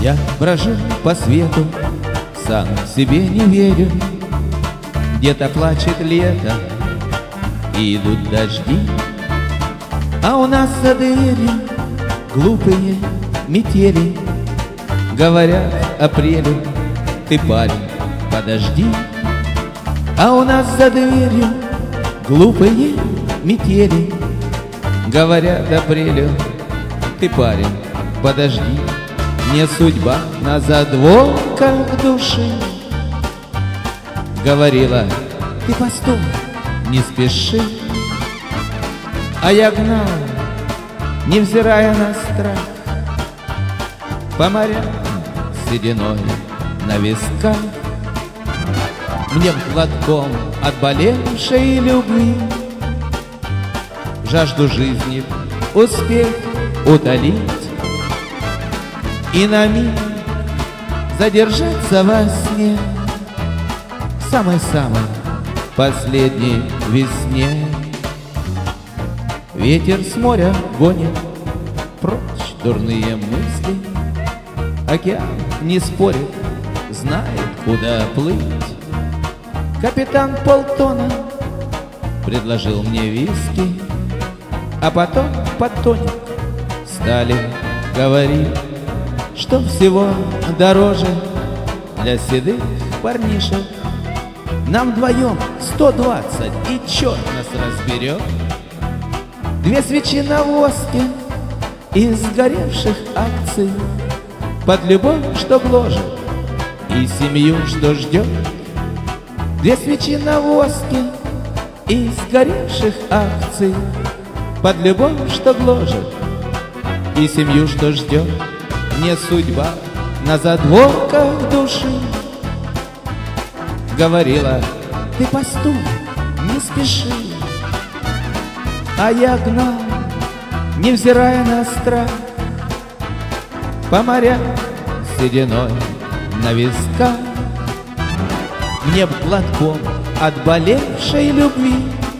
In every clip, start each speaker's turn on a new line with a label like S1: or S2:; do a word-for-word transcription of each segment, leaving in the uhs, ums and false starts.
S1: Я брожу по свету, сам себе не верю. Где-то плачет лето, и идут дожди, а у нас за дверью глупые метели. Говорят апрелю: ты, парень, подожди. А у нас за дверью глупые метели. Говорят апрелю: ты, парень, подожди. Не судьба на задворках души говорила: ты постой, не спеши. А я гнал, невзирая на страх, по морям сединой на висках. Мне глотком отболевшей любви жажду жизни успеть утолить и на миг задержаться во сне, самой-самой последней весне. Ветер с моря гонит прочь дурные мысли. Океан не спорит, знает, куда плыть. Капитан полтона предложил мне виски, а потом под тоник стали говорить, что всего дороже для седых парнишек. Нам вдвоем сто двадцать, и черт нас разберет. Две свечи на воске из сгоревших акций, под любовь, что гложет, и семью, что ждет. Две свечи на воске из сгоревших акций, под любовь, что гложет, и семью, что ждет. Не судьба на задворках души говорила: ты постой, не спеши. А я гнал, невзирая на страх, по морям сединой на висках. Мне б глотком отболевшей любви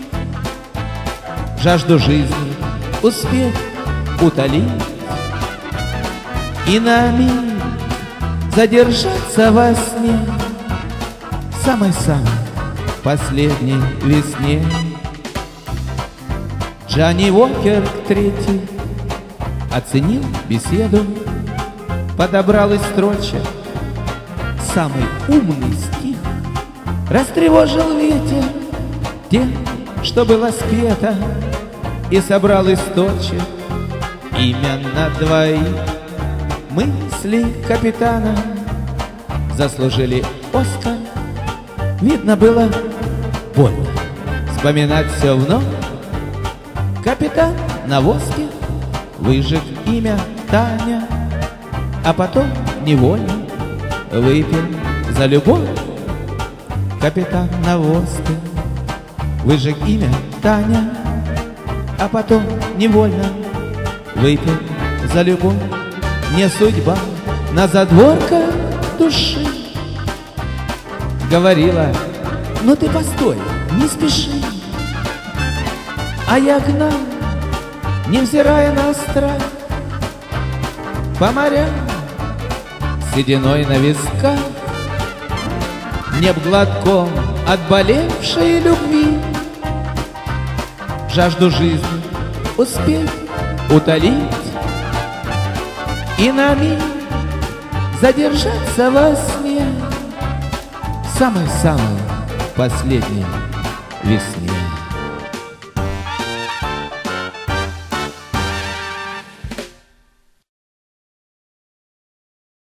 S1: жажду жизни успеть утолить и на миг задержаться во сне, самой-самой последней весне. Джонни Уокер третий оценил беседу, подобрал из строчек самый умный стих, растревожил ветер тем, что было спето, и собрал из точек имя на двоих. Мысли капитана заслужили Оскар. Видно было больно вспоминать все вновь. Капитан на воске выжег имя Таня, а потом невольно выпил за любовь. Капитан на воске выжег имя Таня, а потом невольно выпил за любовь. Не судьба на задворках души говорила: ну ты постой, не спеши. А я гнал, невзирая на страх, по морям сединой на висках. Мне б глотком отболевшей любви жажду жизни успеть утолить и на миг задержаться во сне, самой-самой последней весне.